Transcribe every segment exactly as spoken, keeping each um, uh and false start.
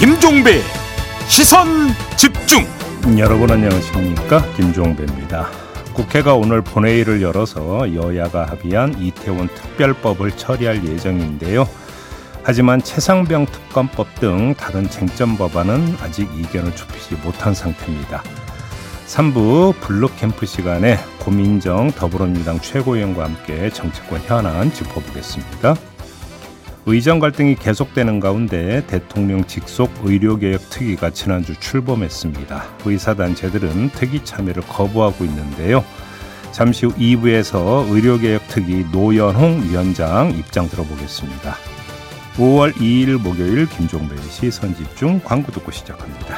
김종배 시선집중. 여러분 안녕하십니까, 김종배입니다. 국회가 오늘 본회의를 열어서 여야가 합의한 이태원 특별법을 처리할 예정인데요. 하지만 최상병 특검법 등 다른 쟁점 법안은 아직 이견을 좁히지 못한 상태입니다. 삼 부 블루캠프 시간에 고민정 더불어민주당 최고위원과 함께 정치권 현안 짚어보겠습니다. 의정 갈등이 계속되는 가운데 대통령 직속 의료개혁 특위가 지난주 출범했습니다. 의사단체들은 특위 참여를 거부하고 있는데요. 잠시 후 이 부에서 의료개혁 특위 노연홍 위원장 입장 들어보겠습니다. 오월 이일 목요일 김종배의 시선집중, 광고 듣고 시작합니다.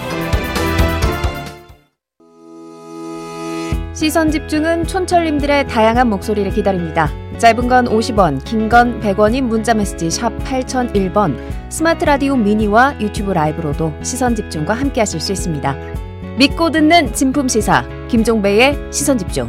시선집중은 촌철님들의 다양한 목소리를 기다립니다. 짧은 건 오십 원, 긴 건 백 원인 문자메시지 샵 팔공공일 번, 스마트 라디오 미니와 유튜브 라이브로도 시선집중과 함께하실 수 있습니다. 믿고 듣는 진품시사 김종배의 시선집중.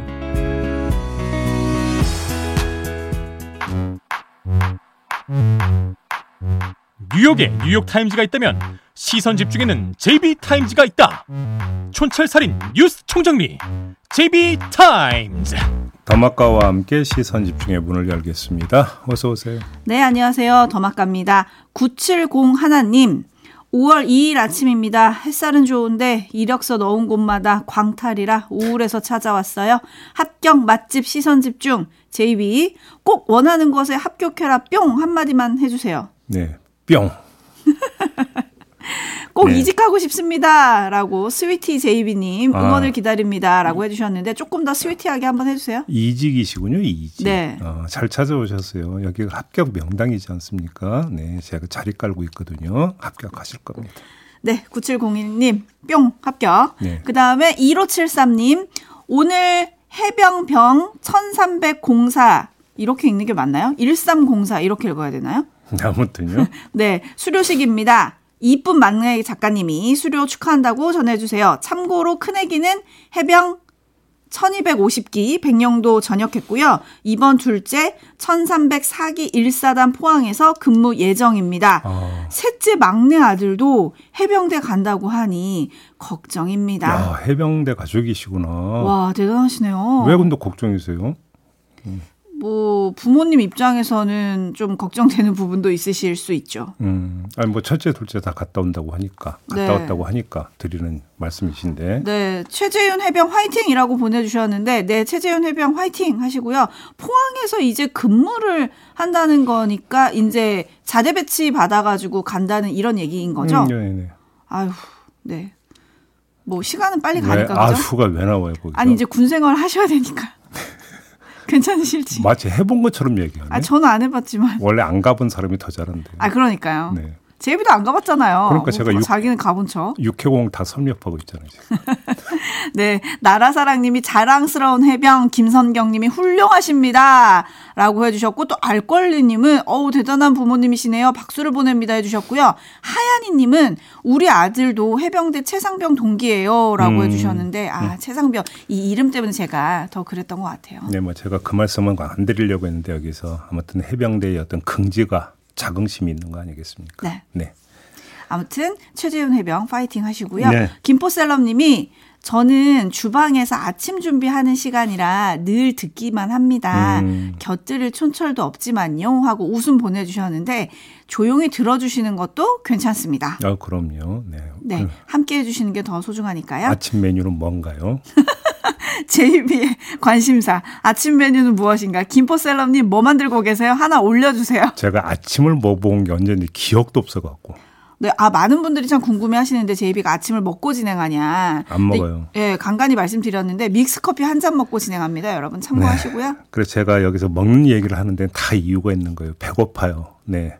뉴욕에 뉴욕타임즈가 있다면 시선집중에는 제이비타임즈가 있다. 촌철살인 뉴스 총정리 제이비타임즈. 더마카와 함께 시선집중의 문을 열겠습니다. 어서 오세요. 네, 안녕하세요. 더마카입니다. 구칠공 하나님, 오월 이일 아침입니다. 햇살은 좋은데 이력서 넣은 곳마다 광탈이라 우울해서 찾아왔어요. 합격 맛집 시선집중, 제이비 꼭 원하는 것에 합격해라 뿅 한마디만 해주세요. 네, 뿅. 꼭 네. 이직하고 싶습니다 라고 스위티 제이비님 응원을 아. 기다립니다 라고 해주셨는데 조금 더 스위티하게 한번 해주세요. 이직이시군요. 이직. 네. 어, 잘 찾아오셨어요. 여기가 합격 명당이지 않습니까? 네, 제가 자리 깔고 있거든요. 합격하실 겁니다. 네, 구칠공일 뿅 합격. 네. 그 다음에 일오칠삼 오늘 해병병 천삼백사 이렇게 읽는 게 맞나요? 일삼공사 이렇게 읽어야 되나요? 아무튼요. 네, 수료식입니다. 이쁜 막내 작가님이 수료 축하한다고 전해주세요. 참고로 큰애기는 해병 천이백오십 기 백령도 전역했고요. 이번 둘째 천삼백사 기 일 사단 포항에서 근무 예정입니다. 아. 셋째 막내 아들도 해병대 간다고 하니 걱정입니다. 야, 해병대 가족이시구나. 와, 대단하시네요. 왜 근데 걱정이세요? 음. 뭐 부모님 입장에서는 좀 걱정되는 부분도 있으실 수 있죠. 음, 아니 뭐 첫째, 둘째 다 갔다 온다고 하니까, 갔다 네. 왔다고 하니까 드리는 말씀이신데. 네, 최재윤 해병 화이팅이라고 보내주셨는데, 네, 최재윤 해병 화이팅 하시고요. 포항에서 이제 근무를 한다는 거니까 이제 자대 배치 받아가지고 간다는 이런 얘기인 거죠. 음, 네, 네. 아유, 네. 뭐 시간은 빨리 왜, 가니까 아, 그죠? 휴가 왜 나와요 거기서? 아니 이제 군생활 하셔야 되니까. 괜찮으실지. 마치 해본 것처럼 얘기하네. 아, 저는 안 해봤지만. 원래 안 가본 사람이 더 잘한대. 아, 그러니까요. 네. 제이비도 안 가봤잖아요. 그러니까 제가 뭐, 육, 자기는 가본 척. 육해공 다 섭렵하고 있잖아요. 네, 나라사랑님이 자랑스러운 해병, 김선경님이 훌륭하십니다 라고 해주셨고, 또 알권리님은 어우 대단한 부모님이시네요, 박수를 보냅니다 해주셨고요. 하얀이님은 우리 아들도 해병대 최상병 동기예요 라고 음, 해주셨는데, 아 음. 최상병 이 이름 때문에 제가 더 그랬던 것 같아요. 네, 뭐 제가 그 말씀은 안 드리려고 했는데 여기서 아무튼 해병대의 어떤 긍지가, 자긍심이 있는 거 아니겠습니까? 네. 네. 아무튼 최재훈 해병 파이팅 하시고요. 네. 김포셀럽님이 저는 주방에서 아침 준비하는 시간이라 늘 듣기만 합니다. 음. 곁들일 촌철도 없지만요 하고 웃음 보내주셨는데 조용히 들어주시는 것도 괜찮습니다. 아, 그럼요. 네. 네, 함께 해주시는 게 더 소중하니까요. 아침 메뉴는 뭔가요? 제이비의 관심사. 아침 메뉴는 무엇인가? 김포셀럽님 뭐 만들고 계세요? 하나 올려주세요. 제가 아침을 뭐 먹은 게 언제인지 기억도 없어갖고. 네, 아, 많은 분들이 참 궁금해 하시는데 제이비가 아침을 먹고 진행하냐. 안 먹어요. 예, 네, 간간히 말씀드렸는데 믹스커피 한 잔 먹고 진행합니다. 여러분 참고하시고요. 네. 그래서 제가 여기서 먹는 얘기를 하는데 다 이유가 있는 거예요. 배고파요. 네.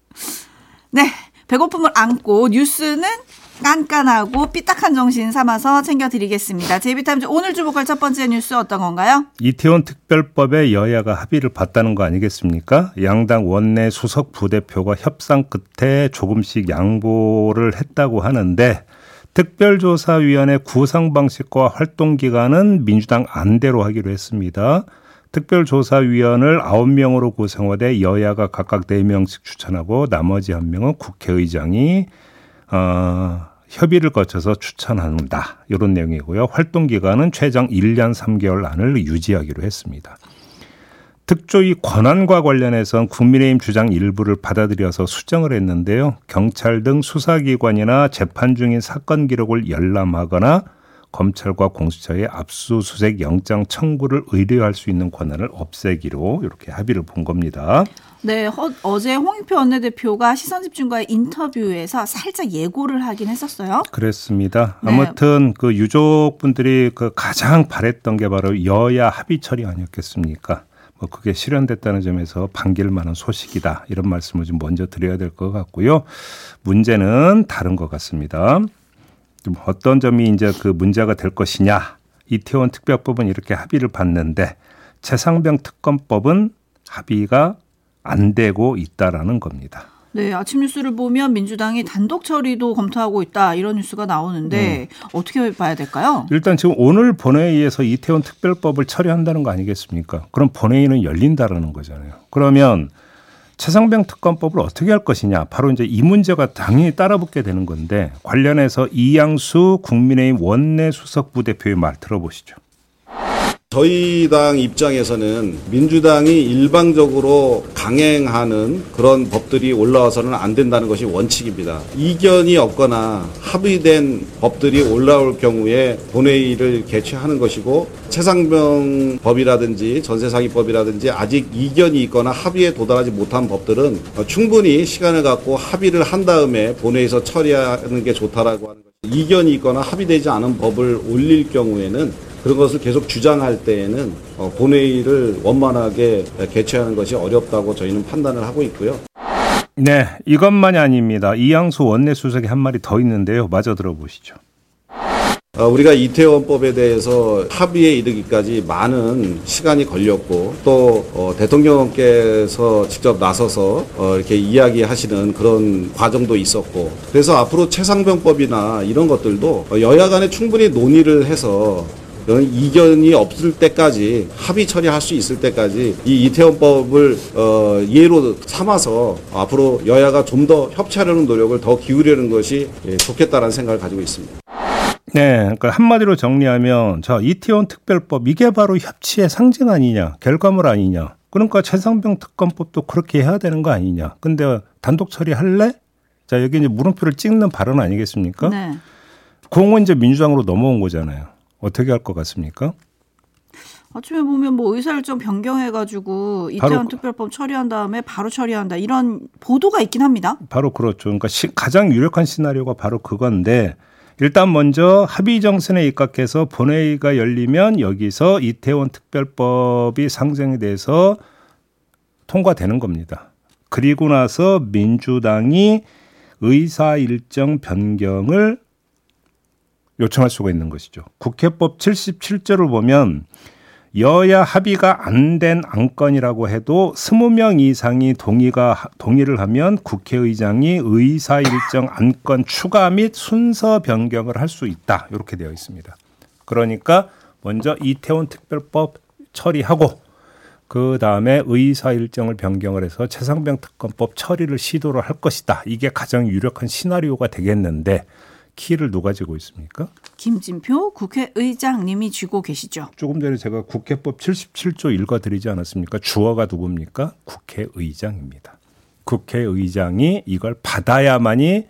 네, 배고픔을 안고 뉴스는 깐깐하고 삐딱한 정신 삼아서 챙겨드리겠습니다. 제이비타임즈 오늘 주목할 첫 번째 뉴스 어떤 건가요? 이태원 특별법에 여야가 합의를 봤다는 거 아니겠습니까? 양당 원내 수석 부대표가 협상 끝에 조금씩 양보를 했다고 하는데 특별조사위원회 구성 방식과 활동 기간은 민주당 안대로 하기로 했습니다. 특별조사위원을 아홉 명으로 구성하되 여야가 각각 네 명씩 추천하고 나머지 한 명은 국회의장이 어, 협의를 거쳐서 추천한다. 이런 내용이고요. 활동 기간은 최장 일 년 삼 개월 안을 유지하기로 했습니다. 특조위 권한과 관련해서는 국민의힘 주장 일부를 받아들여서 수정을 했는데요. 경찰 등 수사기관이나 재판 중인 사건 기록을 열람하거나 검찰과 공수처에 압수수색 영장 청구를 의뢰할 수 있는 권한을 없애기로 이렇게 합의를 본 겁니다. 네, 허, 어제 홍익표 원내대표가 시선집중과의 인터뷰에서 살짝 예고를 하긴 했었어요. 그랬습니다. 네. 아무튼 그 유족분들이 그 가장 바랬던 게 바로 여야 합의 처리 아니었겠습니까? 뭐 그게 실현됐다는 점에서 반길 만한 소식이다. 이런 말씀을 좀 먼저 드려야 될 것 같고요. 문제는 다른 것 같습니다. 좀 어떤 점이 이제 그 문제가 될 것이냐. 이태원 특별법은 이렇게 합의를 봤는데 최상병 특검법은 합의가 안 되고 있다라는 겁니다. 네, 아침 뉴스를 보면 민주당이 단독 처리도 검토하고 있다 이런 뉴스가 나오는데 음. 어떻게 봐야 될까요? 일단 지금 오늘 본회의에서 이태원 특별법을 처리한다는 거 아니겠습니까? 그럼 본회의는 열린다라는 거잖아요. 그러면 최상병 특검법을 어떻게 할 것이냐. 바로 이제 이 문제가 당연히 따라붙게 되는 건데 관련해서 이양수 국민의힘 원내수석 부대표의 말 들어보시죠. 저희 당 입장에서는 민주당이 일방적으로 강행하는 그런 법들이 올라와서는 안 된다는 것이 원칙입니다. 이견이 없거나 합의된 법들이 올라올 경우에 본회의를 개최하는 것이고 최상병 법이라든지 전세사기법이라든지 아직 이견이 있거나 합의에 도달하지 못한 법들은 충분히 시간을 갖고 합의를 한 다음에 본회의에서 처리하는 게 좋다라고 하는 것입니다. 이견이 있거나 합의되지 않은 법을 올릴 경우에는 그런 것을 계속 주장할 때에는 본회의를 원만하게 개최하는 것이 어렵다고 저희는 판단을 하고 있고요. 네, 이것만이 아닙니다. 이양수 원내수석이 한 말이 더 있는데요. 마저 들어보시죠. 우리가 이태원법에 대해서 합의에 이르기까지 많은 시간이 걸렸고 또 대통령께서 직접 나서서 이렇게 이야기하시는 그런 과정도 있었고 그래서 앞으로 최상병법이나 이런 것들도 여야 간에 충분히 논의를 해서 이견이 없을 때까지 합의 처리할 수 있을 때까지 이 이태원법을 어, 예로 삼아서 앞으로 여야가 좀 더 협치하려는 노력을 더 기울이는 것이 좋겠다라는 생각을 가지고 있습니다. 네, 그러니까 한마디로 정리하면 자 이태원 특별법 이게 바로 협치의 상징 아니냐, 결과물 아니냐. 그러니까 최상병 특검법도 그렇게 해야 되는 거 아니냐. 근데 단독 처리할래? 자 여기 이제 물음표를 찍는 발언 아니겠습니까? 네. 공은 이제 민주당으로 넘어온 거잖아요. 어떻게 할 것 같습니까? 아침에 보면 뭐 의사일정 변경해가지고 이태원 특별법 처리한 다음에 바로 처리한다 이런 보도가 있긴 합니다. 바로 그렇죠. 그러니까 시, 가장 유력한 시나리오가 바로 그건데 일단 먼저 합의 정선에 입각해서 본회의가 열리면 여기서 이태원 특별법이 상정이 돼서 통과되는 겁니다. 그리고 나서 민주당이 의사일정 변경을 요청할 수가 있는 것이죠. 국회법 칠십칠 조를 보면 여야 합의가 안 된 안건이라고 해도 이십 명 이상이 동의가, 동의를 하면 국회의장이 의사일정 안건 추가 및 순서 변경을 할 수 있다. 이렇게 되어 있습니다. 그러니까 먼저 이태원 특별법 처리하고 그 다음에 의사일정을 변경을 해서 최상병 특검법 처리를 시도를 할 것이다. 이게 가장 유력한 시나리오가 되겠는데 키를 누가 쥐고 있습니까? 김진표 국회의장님이 쥐고 계시죠. 조금 전에 제가 국회법 칠십칠 조 읽어드리지 않았습니까? 주어가 누굽니까? 국회의장입니다. 국회의장이 이걸 받아야만이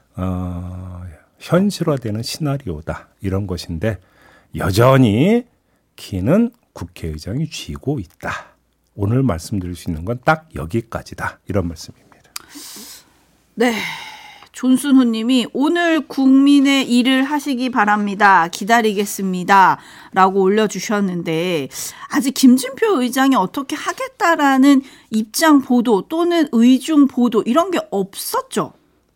어, 현실화되는 시나리오다. 이런 것인데 여전히 키는 국회의장이 쥐고 있다. 오늘 말씀드릴 수 있는 건 딱 여기까지다. 이런 말씀입니다. 네. 존순호 님이 오늘 국민의 일을 하시기 바랍니다. 기다리겠습니다. 라고 올려주셨는데 아직 김진표 의장이 어떻게 하겠다라는 입장 보도 또는 의중 보도 이런 게 없었죠.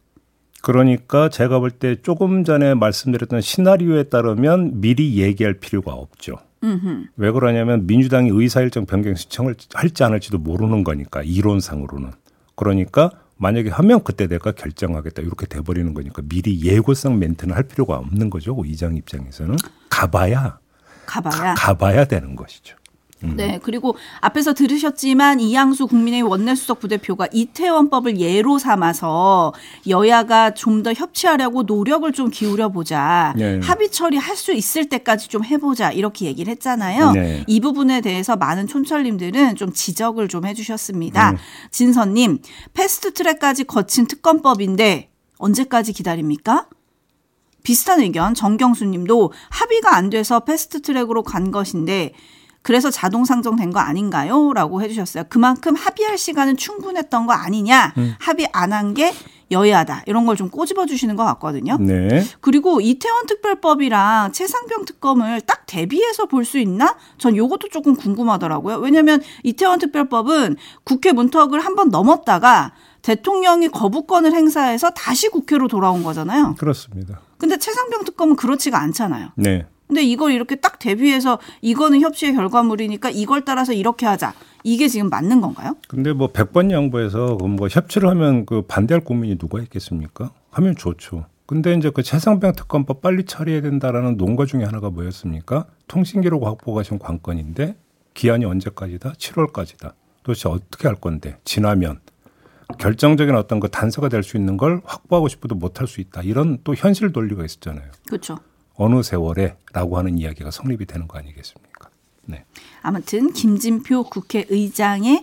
그러니까 제가 볼 때 조금 전에 말씀드렸던 시나리오에 따르면 미리 얘기할 필요가 없죠. 음흠. 왜 그러냐면 민주당이 의사일정 변경 신청을 할지 안 할지도 모르는 거니까 이론상으로는. 그러니까 만약에 하면 그때 내가 결정하겠다 이렇게 돼버리는 거니까 미리 예고성 멘트는 할 필요가 없는 거죠. 의장 입장에서는. 가봐야. 가봐야. 가, 가봐야 되는 것이죠. 음. 네, 그리고 앞에서 들으셨지만 이양수 국민의힘 원내수석 부대표가 이태원법을 예로 삼아서 여야가 좀 더 협치하려고 노력을 좀 기울여보자. 네. 합의 처리할 수 있을 때까지 좀 해보자. 이렇게 얘기를 했잖아요. 네. 이 부분에 대해서 많은 촌철님들은 좀 지적을 좀 해주셨습니다. 음. 진선님, 패스트트랙까지 거친 특검법인데 언제까지 기다립니까? 비슷한 의견 정경수님도 합의가 안 돼서 패스트트랙으로 간 것인데 그래서 자동 상정된 거 아닌가요? 라고 해주셨어요. 그만큼 합의할 시간은 충분했던 거 아니냐. 음. 합의 안 한 게 여야다. 이런 걸 좀 꼬집어 주시는 것 같거든요. 네. 그리고 이태원 특별법이랑 최상병 특검을 딱 대비해서 볼 수 있나? 전 이것도 조금 궁금하더라고요. 왜냐하면 이태원 특별법은 국회 문턱을 한번 넘었다가 대통령이 거부권을 행사해서 다시 국회로 돌아온 거잖아요. 그렇습니다. 근데 최상병 특검은 그렇지가 않잖아요. 네. 근데 이걸 이렇게 딱 대비해서 이거는 협치의 결과물이니까 이걸 따라서 이렇게 하자. 이게 지금 맞는 건가요? 근데 뭐 백 번 양보해서 뭐 협치를 하면 그 반대할 국민이 누가 있겠습니까? 하면 좋죠. 근데 이제 그 최상병 특검법 빨리 처리해야 된다라는 논거 중에 하나가 뭐였습니까? 통신기록 확보가 지금 관건인데 기한이 언제까지다? 칠월까지다. 도대체 어떻게 할 건데? 지나면 결정적인 어떤 그 단서가 될 수 있는 걸 확보하고 싶어도 못할 수 있다. 이런 또 현실 논리가 있었잖아요. 그렇죠. 어느 세월에라고 하는 이야기가 성립이 되는 거 아니겠습니까? 네. 아무튼 김진표 국회의장의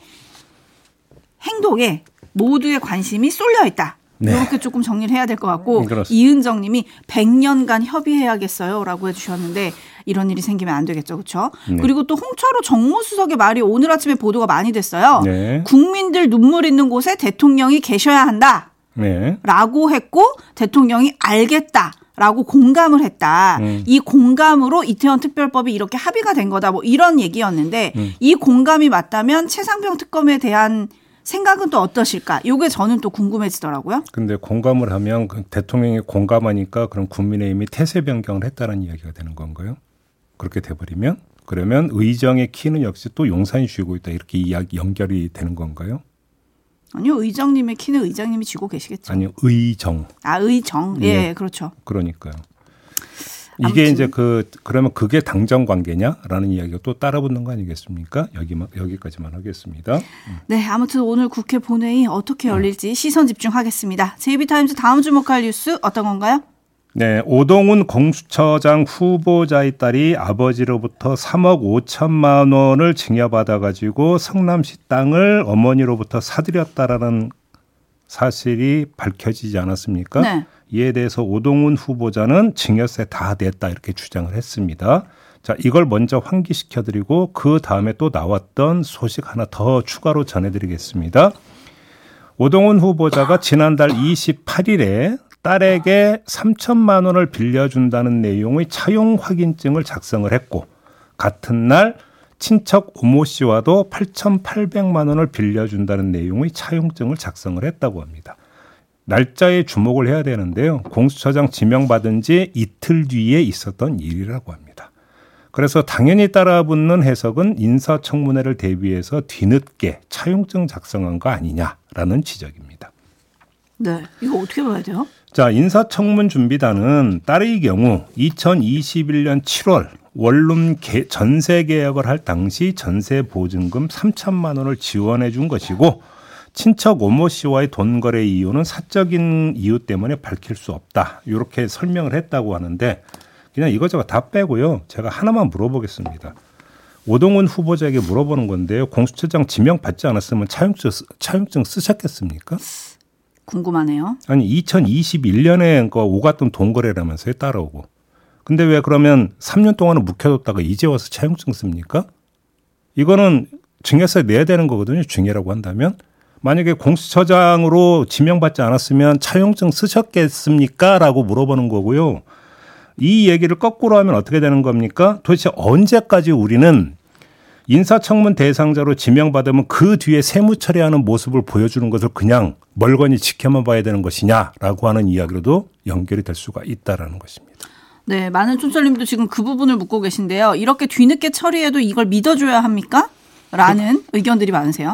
행동에 모두의 관심이 쏠려 있다. 네. 이렇게 조금 정리를 해야 될 것 같고 그렇습니다. 이은정 님이 백 년간 협의해야겠어요 라고 해주셨는데 이런 일이 생기면 안 되겠죠. 그렇죠? 네. 그리고 또 홍철호 정무수석의 말이 오늘 아침에 보도가 많이 됐어요. 네. 국민들 눈물 있는 곳에 대통령이 계셔야 한다. 네. 라고 했고 대통령이 알겠다. 라고 공감을 했다. 음. 이 공감으로 이태원 특별법이 이렇게 합의가 된 거다. 뭐 이런 얘기였는데 음. 이 공감이 맞다면 최상병 특검에 대한 생각은 또 어떠실까? 이게 저는 또 궁금해지더라고요. 근데 공감을 하면 그 대통령이 공감하니까 그럼 국민의힘이 태세 변경을 했다는 이야기가 되는 건가요? 그렇게 돼버리면 그러면 의정의 키는 역시 또 용산이 쥐고 있다 이렇게 이야기 연결이 되는 건가요? 아니요. 의정님의 키는 의장님이 쥐고 계시겠죠. 아니요. 의정. 아, 의정. 예, 예. 그렇죠. 그러니까요. 아무튼. 이게 이제 그 그러면 그게 당정 관계냐라는 이야기가 또 따라붙는 거 아니겠습니까? 여기만 여기까지만 하겠습니다. 네, 아무튼 오늘 국회 본회의 어떻게 열릴지 시선 집중하겠습니다. 제이비타임즈 다음 주목할 뉴스 어떤 건가요? 네, 오동훈 공수처장 후보자의 딸이 아버지로부터 삼억 오천만 원을 증여받아 가지고 성남시 땅을 어머니로부터 사들였다라는 사실이 밝혀지지 않았습니까? 네. 이에 대해서 오동훈 후보자는 증여세 다 냈다 이렇게 주장을 했습니다. 자, 이걸 먼저 환기시켜드리고 그 다음에 또 나왔던 소식 하나 더 추가로 전해드리겠습니다. 오동훈 후보자가 지난달 이십팔 일에 딸에게 삼천만 원을 빌려준다는 내용의 차용 확인증을 작성을 했고 같은 날 친척 오모 씨와도 팔천팔백만 원을 빌려준다는 내용의 차용증을 작성을 했다고 합니다. 날짜에 주목을 해야 되는데요. 공수처장 지명받은 지 이틀 뒤에 있었던 일이라고 합니다. 그래서 당연히 따라붙는 해석은 인사청문회를 대비해서 뒤늦게 차용증 작성한 거 아니냐라는 지적입니다. 네, 이거 어떻게 봐야 돼요? 자, 인사청문 준비단은 딸의 경우 이천이십일 년 칠월 원룸 개, 전세 계약을 할 당시 전세 보증금 삼천만 원을 지원해 준 것이고 친척 오모 씨와의 돈 거래 이유는 사적인 이유 때문에 밝힐 수 없다. 이렇게 설명을 했다고 하는데 그냥 이것저것 다 빼고요. 제가 하나만 물어보겠습니다. 오동훈 후보자에게 물어보는 건데요. 공수처장 지명 받지 않았으면 차용증, 차용증 쓰셨겠습니까? 궁금하네요. 아니 이천이십일 년에 그 오갔던 돈 거래라면서요. 따라오고. 근데 왜 그러면 삼 년 동안은 묵혀뒀다가 이제 와서 차용증 씁니까? 이거는 증여세 내야 되는 거거든요. 증여라고 한다면. 만약에 공수처장으로 지명받지 않았으면 차용증 쓰셨겠습니까? 라고 물어보는 거고요. 이 얘기를 거꾸로 하면 어떻게 되는 겁니까? 도대체 언제까지 우리는 인사청문 대상자로 지명받으면 그 뒤에 세무 처리하는 모습을 보여주는 것을 그냥 멀거니 지켜만 봐야 되는 것이냐라고 하는 이야기로도 연결이 될 수가 있다라는 것입니다. 네, 많은 촌철님도 지금 그 부분을 묻고 계신데요. 이렇게 뒤늦게 처리해도 이걸 믿어줘야 합니까? 라는 의견들이 많으세요.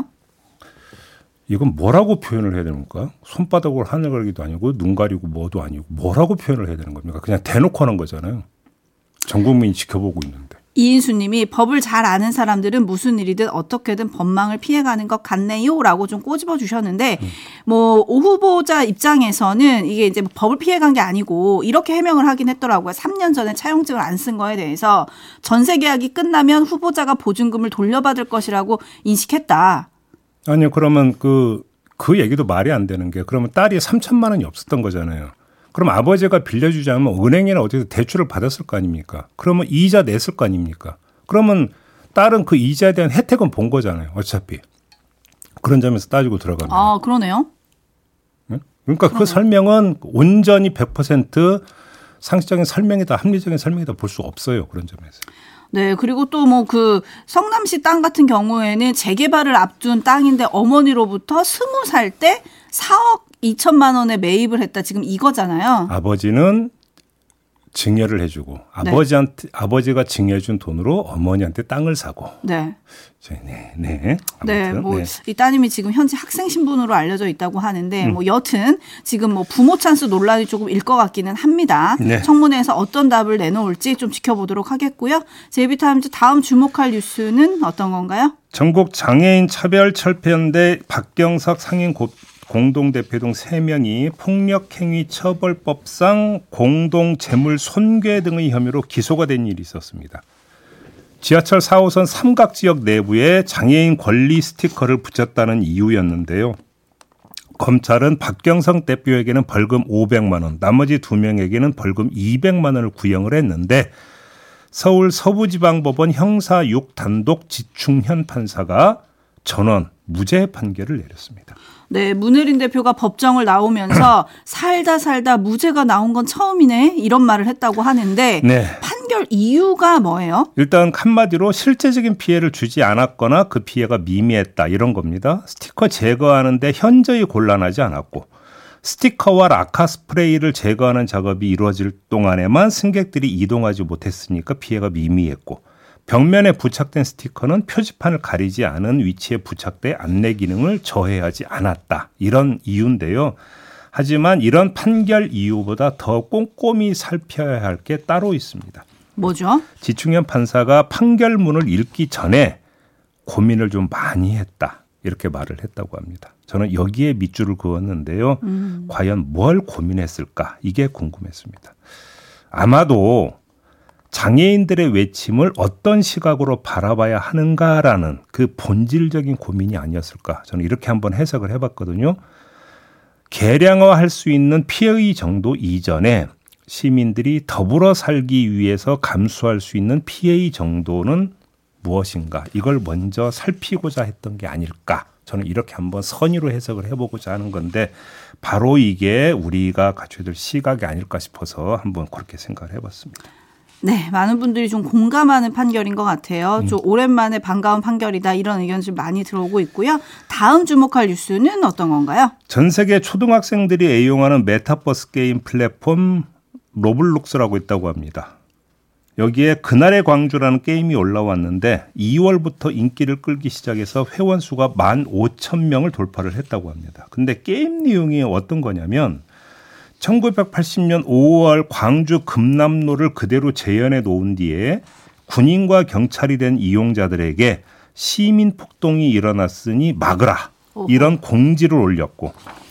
이건 뭐라고 표현을 해야 됩니까? 손바닥으로 하늘 걸기도 아니고 눈 가리고 뭐도 아니고 뭐라고 표현을 해야 되는 겁니까? 그냥 대놓고 하는 거잖아요. 전 국민이 지켜보고 있는데. 이인수님이 법을 잘 아는 사람들은 무슨 일이든 어떻게든 법망을 피해가는 것 같네요라고 좀 꼬집어 주셨는데 음. 뭐 오 후보자 입장에서는 이게 이제 법을 피해간 게 아니고 이렇게 해명을 하긴 했더라고요. 삼 년 전에 차용증을 안 쓴 거에 대해서 전세 계약이 끝나면 후보자가 보증금을 돌려받을 것이라고 인식했다. 아니요, 그러면 그, 그 얘기도 말이 안 되는 게 그러면 딸이 삼천만 원이 없었던 거잖아요. 그럼 아버지가 빌려주지 않으면 은행이나 어디서 대출을 받았을 거 아닙니까? 그러면 이자 냈을 거 아닙니까? 그러면 딸은 그 이자에 대한 혜택은 본 거잖아요. 어차피. 그런 점에서 따지고 들어가면. 아, 그러네요. 네? 그러니까 그러네요. 그 설명은 온전히 백 퍼센트 상식적인 설명이다, 합리적인 설명이다 볼 수 없어요. 그런 점에서. 네, 그리고 또 뭐 그 성남시 땅 같은 경우에는 재개발을 앞둔 땅인데 어머니로부터 스무 살 때 사억 이천만 원에 매입을 했다. 지금 이거잖아요. 아버지는 증여를 해주고 아버지한테 네. 아버지가 증여해준 돈으로 어머니한테 땅을 사고. 네. 네, 네. 네, 뭐 이 따님이 지금 현재 학생 신분으로 알려져 있다고 하는데 음. 뭐 여튼 지금 뭐 부모 찬스 논란이 조금 일 것 같기는 합니다. 네. 청문회에서 어떤 답을 내놓을지 좀 지켜보도록 하겠고요. 제이비타임즈 다음 주목할 뉴스는 어떤 건가요? 전국 장애인 차별철폐연대 박경석 상임 고 공동대표 등 세 명이 폭력행위처벌법상 공동재물 손괴 등의 혐의로 기소가 된 일이 있었습니다. 지하철 사 호선 삼각지역 내부에 장애인 권리 스티커를 붙였다는 이유였는데요. 검찰은 박경석 대표에게는 벌금 오백만 원, 나머지 두 명에게는 벌금 이백만 원을 구형을 했는데 서울 서부지방법원 형사 육 단독 지충현 판사가 전원 무죄 판결을 내렸습니다. 네, 문혜린 대표가 법정을 나오면서 살다 살다 무죄가 나온 건 처음이네 이런 말을 했다고 하는데 네. 판결 이유가 뭐예요? 일단 한마디로 실제적인 피해를 주지 않았거나 그 피해가 미미했다 이런 겁니다. 스티커 제거하는데 현저히 곤란하지 않았고 스티커와 라카 스프레이를 제거하는 작업이 이루어질 동안에만 승객들이 이동하지 못했으니까 피해가 미미했고 벽면에 부착된 스티커는 표지판을 가리지 않은 위치에 부착돼 안내 기능을 저해하지 않았다. 이런 이유인데요. 하지만 이런 판결 이유보다 더 꼼꼼히 살펴야 할 게 따로 있습니다. 뭐죠? 지충현 판사가 판결문을 읽기 전에 고민을 좀 많이 했다. 이렇게 말을 했다고 합니다. 저는 여기에 밑줄을 그었는데요. 음. 과연 뭘 고민했을까? 이게 궁금했습니다. 아마도 장애인들의 외침을 어떤 시각으로 바라봐야 하는가라는 그 본질적인 고민이 아니었을까. 저는 이렇게 한번 해석을 해봤거든요. 계량화할 수 있는 피해의 정도 이전에 시민들이 더불어 살기 위해서 감수할 수 있는 피해의 정도는 무엇인가. 이걸 먼저 살피고자 했던 게 아닐까. 저는 이렇게 한번 선의로 해석을 해보고자 하는 건데 바로 이게 우리가 갖춰야 될 시각이 아닐까 싶어서 한번 그렇게 생각을 해봤습니다. 네, 많은 분들이 좀 공감하는 판결인 것 같아요. 좀 오랜만에 반가운 판결이다 이런 의견 좀 많이 들어오고 있고요. 다음 주목할 뉴스는 어떤 건가요? 전 세계 초등학생들이 애용하는 메타버스 게임 플랫폼 로블록스라고 있다고 합니다. 여기에 그날의 광주라는 게임이 올라왔는데 이월부터 인기를 끌기 시작해서 회원 수가 만 오천 명을 돌파를 했다고 합니다. 근데 게임 내용이 어떤 거냐면 천구백팔십 년 오월 광주 금남로를 그대로 재현해 놓은 뒤에 군인과 경찰이 된 이용자들에게 시민 폭동이 일어났으니 막으라 이런 공지를 올렸고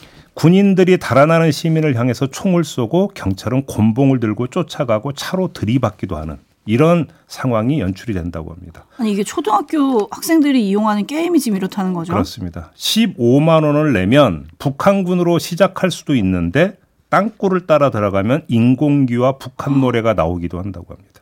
군인들이 달아나는 시민을 향해서 총을 쏘고 경찰은 곤봉을 들고 쫓아가고 차로 들이받기도 하는 이런 상황이 연출이 된다고 합니다. 아니 이게 초등학교 학생들이 이용하는 게임이 지금 이렇다는 거죠? 그렇습니다. 십오만 원을 내면 북한군으로 시작할 수도 있는데 땅굴을 따라 들어가면 인공기와 북한 노래가 나오기도 한다고 합니다.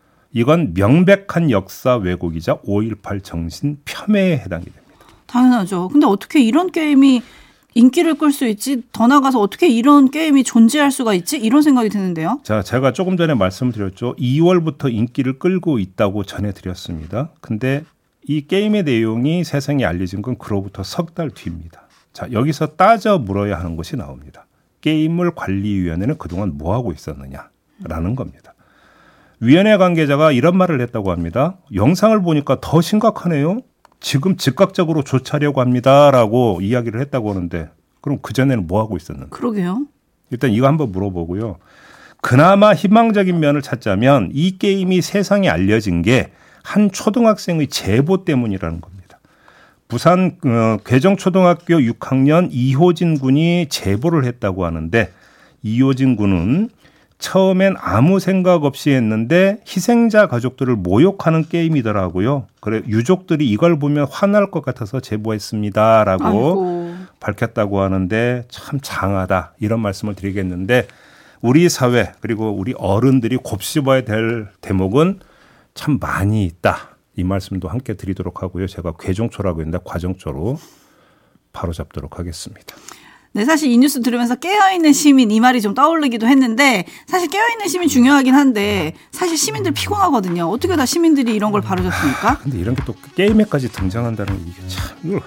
이건 명백한 역사 왜곡이자 오일팔 정신 폄훼에 해당이 됩니다. 당연하죠. 근데 어떻게 이런 게임이 인기를 끌 수 있지? 더 나가서 어떻게 이런 게임이 존재할 수가 있지? 이런 생각이 드는데요. 자, 제가 조금 전에 말씀드렸죠. 이월부터 인기를 끌고 있다고 전해드렸습니다. 근데 이 게임의 내용이 세상에 알려진 건 그로부터 석 달 뒤입니다. 자, 여기서 따져 물어야 하는 것이 나옵니다. 게임물 관리위원회는 그동안 뭐하고 있었느냐라는 겁니다. 위원회 관계자가 이런 말을 했다고 합니다. 영상을 보니까 더 심각하네요. 지금 즉각적으로 조치하려고 합니다라고 이야기를 했다고 하는데 그럼 그전에는 뭐하고 있었는데? 그러게요. 일단 이거 한번 물어보고요. 그나마 희망적인 면을 찾자면 이 게임이 세상에 알려진 게 한 초등학생의 제보 때문이라는 겁니다. 부산 어, 괴정초등학교 육 학년 이호진 군이 제보를 했다고 하는데 이호진 군은 처음엔 아무 생각 없이 했는데 희생자 가족들을 모욕하는 게임이더라고요. 그래 유족들이 이걸 보면 화날 것 같아서 제보했습니다라고 아이고. 밝혔다고 하는데 참 장하다 이런 말씀을 드리겠는데 우리 사회 그리고 우리 어른들이 곱씹어야 될 대목은 참 많이 있다. 이 말씀도 함께 드리도록 하고요. 제가 괴종초라고 했는데 과정초로 바로 잡도록 하겠습니다. 네, 사실 이 뉴스 들으면서 깨어있는 시민 이 말이 좀 떠오르기도 했는데 사실 깨어있는 시민 중요하긴 한데 사실 시민들 피곤하거든요. 어떻게 다 시민들이 이런 걸 바로잡습니까? 근데 이런 게 또 게임에까지 등장한다는 게 이게 참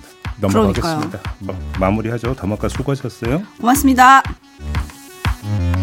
넘어가겠습니다. 마, 마무리하죠. 더마카 수고하셨어요. 고맙습니다.